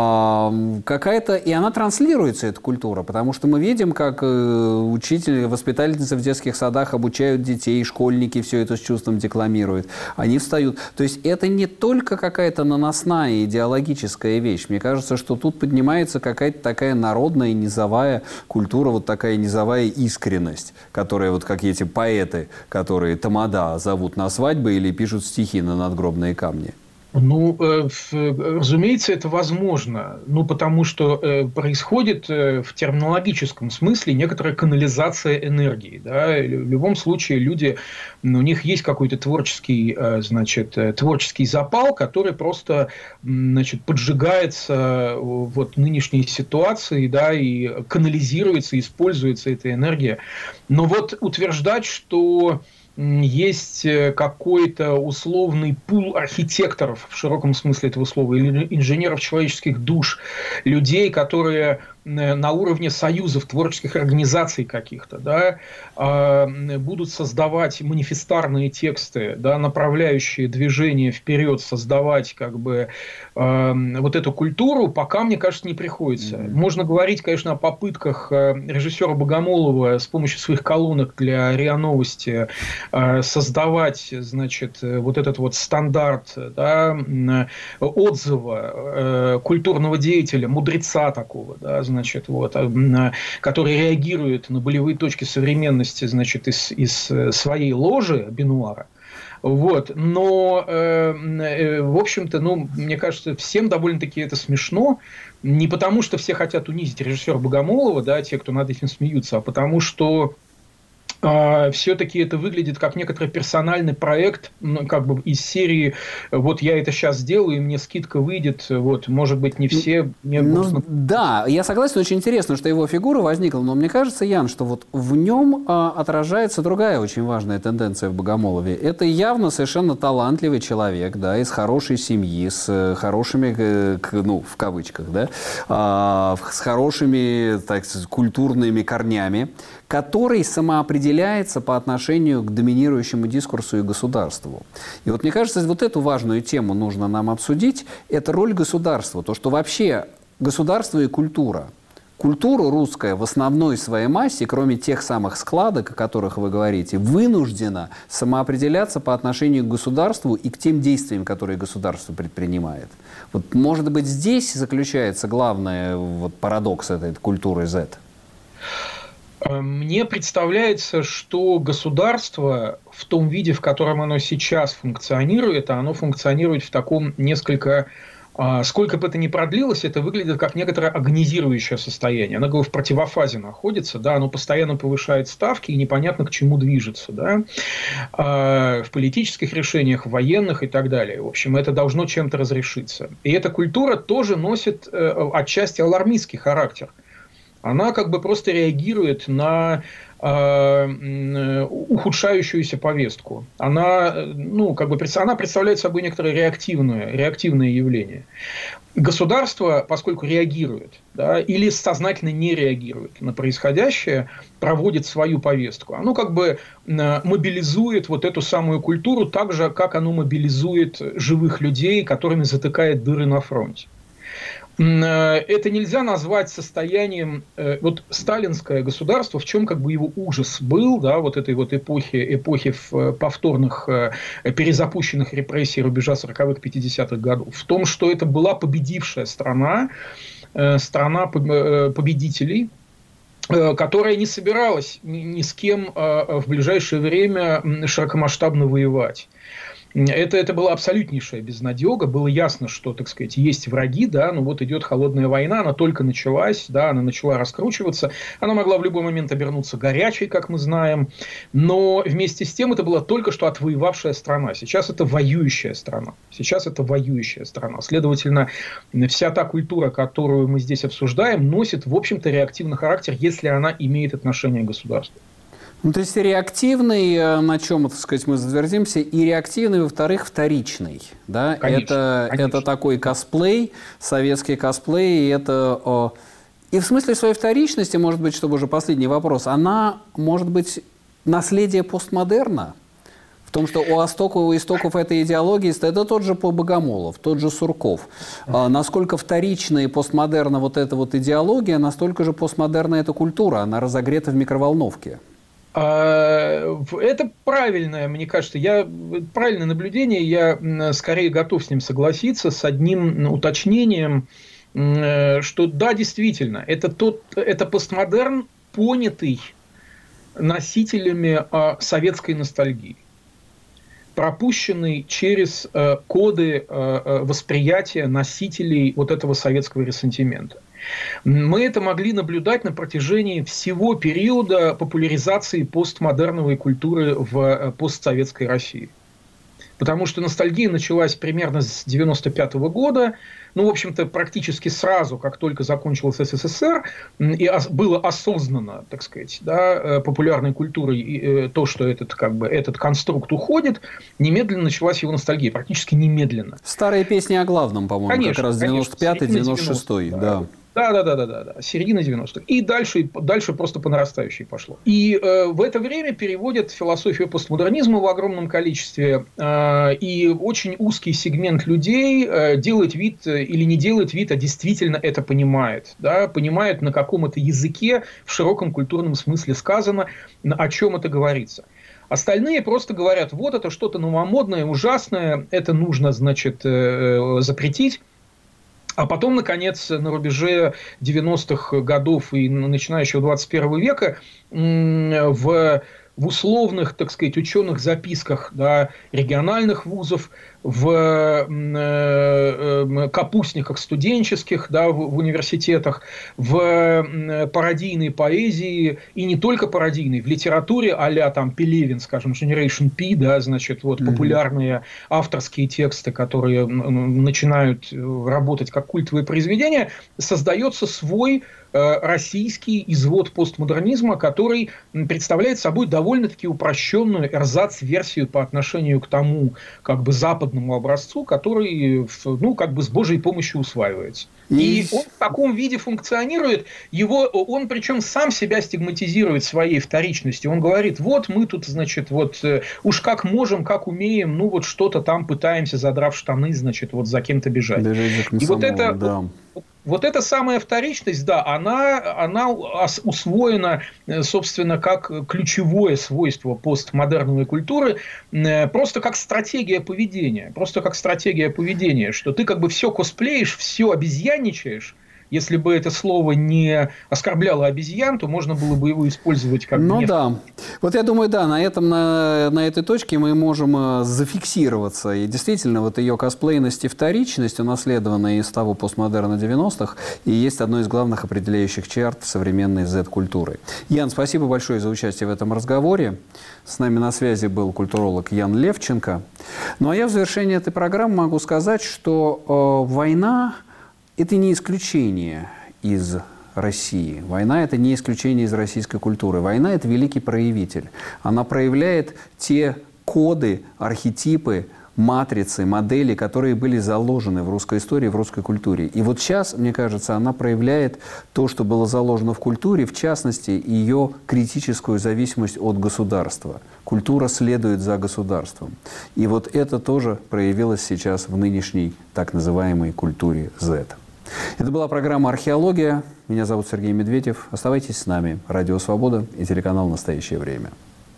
А, какая-то, и она транслируется, эта культура, потому что мы видим, как учители, воспитательницы в детских садах обучают детей, школьники все это с чувством декламируют. Они встают. То есть это не только какая-то наносная идеологическая вещь. Мне кажется, что тут поднимается какая-то такая народная низовая культура, вот такая низовая искренность, которая вот как эти поэты, которые тамада зовут на свадьбы или пишут стихи на надгробные камни. Ну, э, разумеется, это возможно, ну, потому что э, происходит э, в терминологическом смысле некоторая канализация энергии, да? В любом случае люди, ну, у них есть какой-то творческий, э, значит, э, творческий запал, который просто, значит, поджигается вот нынешней ситуацией, да, и канализируется, используется эта энергия. Но вот утверждать, что есть какой-то условный пул архитекторов в широком смысле этого слова, или инженеров человеческих душ, людей, которые на уровне союзов, творческих организаций каких-то, да, будут создавать манифестарные тексты, да, направляющие движение вперед, создавать как бы вот эту культуру, пока, мне кажется, не приходится. Mm-hmm. Можно говорить, конечно, о попытках режиссера Богомолова с помощью своих колонок для РИА Новости создавать, значит, вот этот вот стандарт, да, отзыва культурного деятеля, мудреца такого, да, значит, вот, который реагирует на болевые точки современности, значит, из, из своей ложи Бенуара. Вот. Но, э, э, в общем-то, ну, мне кажется, всем довольно-таки это смешно. Не потому, что все хотят унизить режиссера Богомолова, да, те, кто над этим смеются, а потому что Uh, все-таки это выглядит как некоторый персональный проект, ну, как бы из серии «вот я это сейчас сделаю, и мне скидка выйдет», вот, может быть, не все... Мне ну, нужно... Да, я согласен, очень интересно, что его фигура возникла, но мне кажется, Ян, что вот в нем а, отражается другая очень важная тенденция в Богомолове. Это явно совершенно талантливый человек, да, из хорошей семьи, с хорошими, ну, в кавычках, да, а, с хорошими, так сказать, культурными корнями, который самоопределяется по отношению к доминирующему дискурсу и государству. И вот мне кажется, вот эту важную тему нужно нам обсудить. Это роль государства. То, что вообще государство и культура. Культура русская в основной своей массе, кроме тех самых складок, о которых вы говорите, вынуждена самоопределяться по отношению к государству и к тем действиям, которые государство предпринимает. Вот, может быть, здесь заключается главный вот, парадокс этой культуры Z? Мне представляется, что государство в том виде, в котором оно сейчас функционирует, оно функционирует в таком несколько... Сколько бы это ни продлилось, это выглядит как некоторое агонизирующее состояние. Оно в противофазе находится, да, оно постоянно повышает ставки и непонятно к чему движется. Да, в политических решениях, в военных и так далее. В общем, это должно чем-то разрешиться. И эта культура тоже носит отчасти алармистский характер. Она как бы просто реагирует на э, ухудшающуюся повестку. Она, ну, как бы, она представляет собой некоторое реактивное, реактивное явление. Государство, поскольку реагирует, да, или сознательно не реагирует на происходящее, проводит свою повестку. Оно как бы мобилизует вот эту самую культуру так же, как оно мобилизует живых людей, которыми затыкает дыры на фронте. Это нельзя назвать состоянием, вот сталинское государство, в чем как бы его ужас был, да, вот этой вот эпохи, эпохи повторных перезапущенных репрессий рубежа сороковых-пятидесятых годов, в том, что это была победившая страна, страна победителей, которая не собиралась ни с кем в ближайшее время широкомасштабно воевать. Это, это была абсолютнейшая безнадега. Было ясно, что, так сказать, есть враги, да, ну вот идет холодная война, она только началась, да, она начала раскручиваться. Она могла в любой момент обернуться горячей, как мы знаем. Но вместе с тем это была только что отвоевавшая страна. Сейчас это воюющая страна. Сейчас это воюющая страна. Следовательно, вся та культура, которую мы здесь обсуждаем, носит, в общем-то, реактивный характер, если она имеет отношение к государству. Ну, то есть реактивный, на чем, так сказать, мы затвердимся, и реактивный, во-вторых, вторичный. Да? Конечно, это, конечно. это такой косплей, советский косплей, и это... И в смысле своей вторичности, может быть, чтобы уже последний вопрос, она, может быть, наследие постмодерна? В том, что у истоков, у истоков этой идеологии это тот же Богомолов, тот же Сурков. А насколько вторичная и постмодерна вот эта вот идеология, настолько же постмодерна эта культура, она разогрета в микроволновке. Это правильное, мне кажется, я, правильное наблюдение, я скорее готов с ним согласиться, с одним уточнением, что да, действительно, это, тот, это постмодерн, понятый носителями советской ностальгии, пропущенный через коды восприятия носителей вот этого советского ресентимента. Мы это могли наблюдать на протяжении всего периода популяризации постмодерновой культуры в постсоветской России. Потому что ностальгия началась примерно с девяносто пятого года, ну, в общем-то, практически сразу, как только закончился СССР, и было осознанно, так сказать, да, популярной культурой то, что этот, как бы, этот конструкт уходит, немедленно началась его ностальгия, практически немедленно. Старые песни о главном, по-моему, конечно, как раз девяносто пятый девяносто шестой, да. Да, да, да, да, да, да, середина девяностых. И дальше, дальше просто по нарастающей пошло. И э, в это время переводят философию постмодернизма в огромном количестве. Э, и очень узкий сегмент людей э, делает вид э, или не делает вид, а действительно это понимает. Да, понимает, на каком это языке в широком культурном смысле сказано, о чем это говорится. Остальные просто говорят, вот это что-то новомодное, ужасное, это нужно, значит, э, запретить. А потом, наконец, на рубеже девяностых годов и начинающего двадцать первого века в, в условных, так сказать, ученых записках, да, региональных вузов, в э, капустниках студенческих, да, в, в университетах, в пародийной поэзии, и не только пародийной, в литературе а-ля там Пелевин, скажем, Generation P, да, значит, вот, mm-hmm. популярные авторские тексты, которые начинают работать как культовые произведения, создается свой российский извод постмодернизма, который представляет собой довольно-таки упрощенную эрзац-версию по отношению к тому, как бы, западному образцу, который, ну, как бы с Божьей помощью усваивается. И он в таком виде функционирует, его, он причем сам себя стигматизирует своей вторичностью. Он говорит, вот мы тут, значит, вот уж как можем, как умеем, ну вот что-то там пытаемся, задрав штаны, значит, вот за кем-то бежать. И вот это... Да. Вот эта самая вторичность, да, она, она усвоена, собственно, как ключевое свойство постмодерновой культуры, просто как стратегия поведения. Просто как стратегия поведения, что ты как бы все косплеишь, все обезьянничаешь. Если бы это слово не оскорбляло обезьян, то можно было бы его использовать как... Ну да. Вот я думаю, да, на, этом, на, на этой точке мы можем зафиксироваться. И действительно, вот ее косплейность и вторичность, унаследованная из того постмодерна девяностых, и есть одно из главных определяющих черт современной зет-культуры. Ян, спасибо большое за участие в этом разговоре. С нами на связи был культуролог Ян Левченко. Ну а я в завершении этой программы могу сказать, что э, война... это не исключение из России. Война – это не исключение из российской культуры. Война – это великий проявитель. Она проявляет те коды, архетипы, матрицы, модели, которые были заложены в русской истории, в русской культуре. И вот сейчас, мне кажется, она проявляет то, что было заложено в культуре, в частности, ее критическую зависимость от государства. Культура следует за государством. И вот это тоже проявилось сейчас в нынешней так называемой культуре зет. Это была программа «Археология». Меня зовут Сергей Медведев. Оставайтесь с нами. Радио «Свобода» и телеканал «Настоящее время».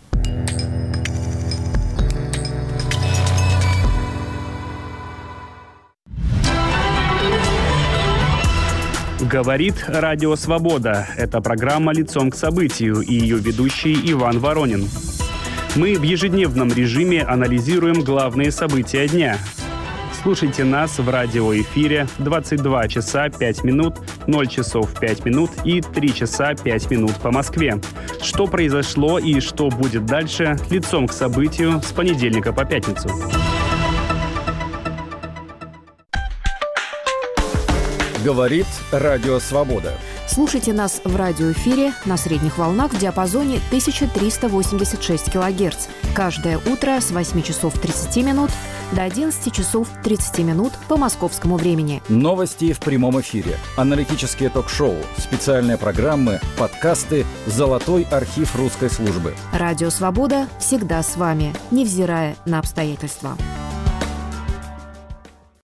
Говорит Радио Свобода. Это программа «Лицом к событию» и ее ведущий Иван Воронин. Мы в ежедневном режиме анализируем главные события дня. Слушайте нас в радиоэфире двадцать два часа пять минут, ноль часов пять минут и три часа пять минут по Москве. Что произошло и что будет дальше, лицом к событию с понедельника по пятницу. Говорит Радио Свобода. Слушайте нас в радиоэфире на средних волнах в диапазоне тысяча триста восемьдесят шесть килогерц. Каждое утро с восьми часов тридцати минут до одиннадцати часов тридцати минут по московскому времени. Новости в прямом эфире, аналитические ток-шоу, специальные программы, подкасты, золотой архив русской службы. Радио «Свобода» всегда с вами, невзирая на обстоятельства.